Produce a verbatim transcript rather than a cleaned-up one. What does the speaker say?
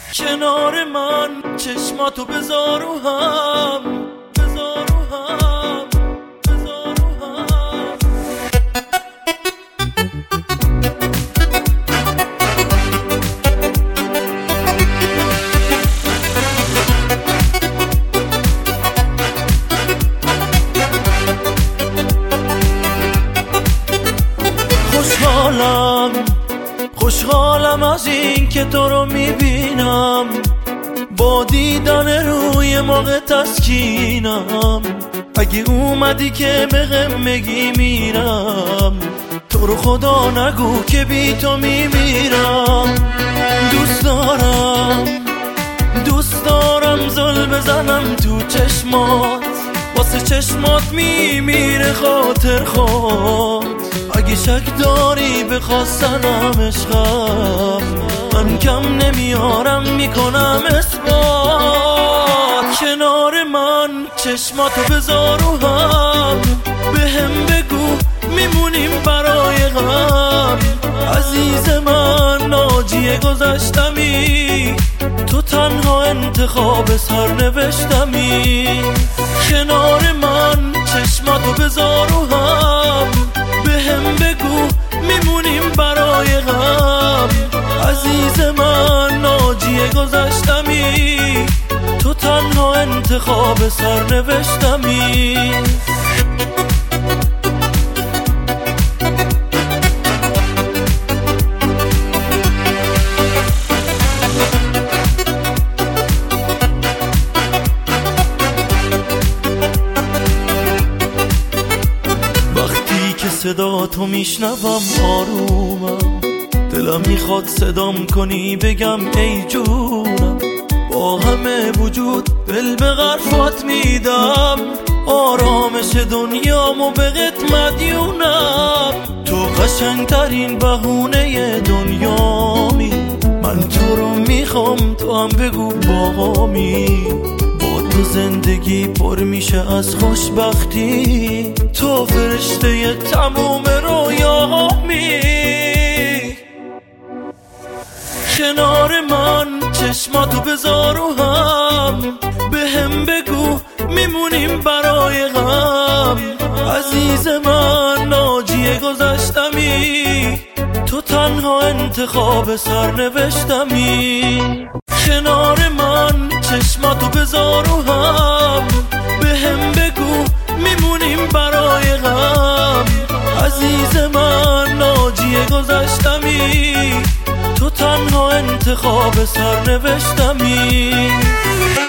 کنار من چشماتو بذار رو هم، بذار رو هم، بذار رو هم. خوشحالم خوشحالم از این که تو رو میبینم، با دیدن روی موقع تسکینم. اگه اومدی که بهم بگی میرم، تو رو خدا نگو که بی تو میمیرم. دوست دارم دوست دارم زل بزنم تو چشمات، واسه چشمات میمیره خاطر خود. اگه شک داری بخواستنم عشقم، من کم نمیارم میکنم اثبات. کنار من چشماتو بذار رو هم، بهم بگو میمونیم برای غم. عزیز من ناجی گذشتمی، تو تنها انتخاب سرنوشتمی. کنار من چشماتو بذار رو هم، بهم بگو میمونیم برای غم. عزیز من ناجی گذشتمی، تو تنها انتخاب سرنوشتمی. صدا تو میشنوم آرومم، دلم میخواد صدام کنی بگم ای جونم. با همه وجود دل به غرفات میدم، آرامش دنیامو به قت مدیونم. تو قشنگترین بهونه دنیامی، من تو رو میخوام تو هم بگو باهامی. تو زندگی پر میشه از خوشبختی، تو فرشته تموم رویامی. کنار من چشماتو بذار رو هم، بهم بگو میمونیم برای غم. عزیز من ناجی گذشتمی، تو تنها انتخاب سرنوشتمی. کنار من چشماتو بذار رو هم، بهم بگو میمونیم برای غم. عزیز من ناجی گذشتمی، تو تنها انتخاب سرنوشتمی.